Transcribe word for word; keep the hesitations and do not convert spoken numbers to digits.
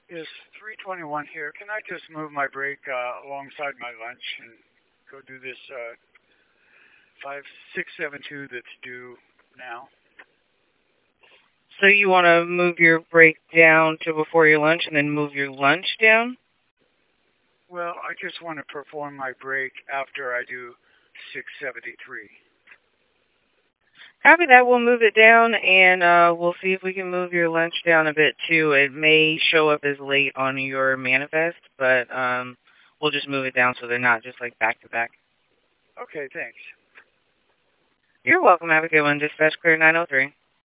Is three twenty-one here. Can I just move my break uh, alongside my lunch and go do this uh, five six seven two that's due now? So you want to move your break down to before your lunch and then move your lunch down? Well, I just want to perform my break after I do six seventy-three. Copy that. We'll move it down, and uh, we'll see if we can move your lunch down a bit too. It may show up as late on your manifest, but um, we'll just move it down so they're not just like back to back. Okay, thanks. You're welcome. Have a good one. Dispatch clear nine oh three.